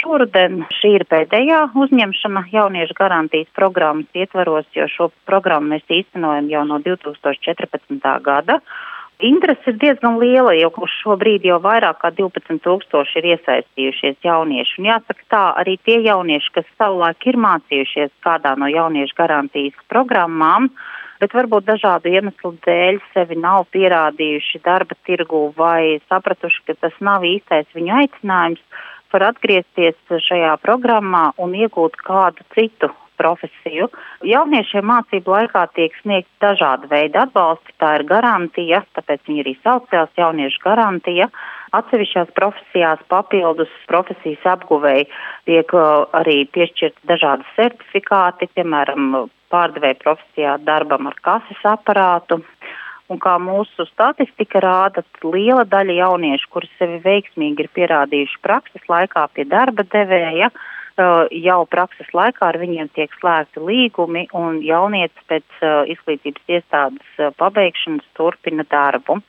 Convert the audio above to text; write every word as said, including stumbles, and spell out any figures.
šoruden šī ir pēdējā uzņemšana jauniešu garantijas programmas ietvaros, jo šo programmu mēs īstenojam jau no divi tūkstoši četrpadsmitā gada. Interese ir diezgan liela, jo uz šo brīdi jau vairāk kā divpadsmit tūkstoši ir iesaistījušies jaunieši. Un jāsaka tā, arī tie jaunieši, kas savulaik ir mācījušies kādā no jauniešu garantijas programmām, bet varbūt dažādu iemeslu dēļ sevi nav pierādījuši darba tirgū vai sapratuši, ka tas nav īstais viņu aicinājums, var atgriezties šajā programmā un iegūt kādu citu profesiju. Jauniešiem mācību laikā tiek sniegt dažāda veida atbalsti, tā ir garantija, tāpēc viņi arī saucās jauniešu garantija. Atsevišķās profesijās papildus profesijas apguvēji tiek arī piešķirti dažādi certifikāti, piemēram, pārdevēja profesijā darbam ar kases aparātu. Un kā mūsu statistika rāda, liela daļa jauniešu, kuri sevi veiksmīgi ir pierādījuši prakses laikā pie darba devēja, jau prakses laikā ar viņiem tiek slēgti līgumi un jaunietis pēc izglītības iestādes pabeigšanas turpina darbu.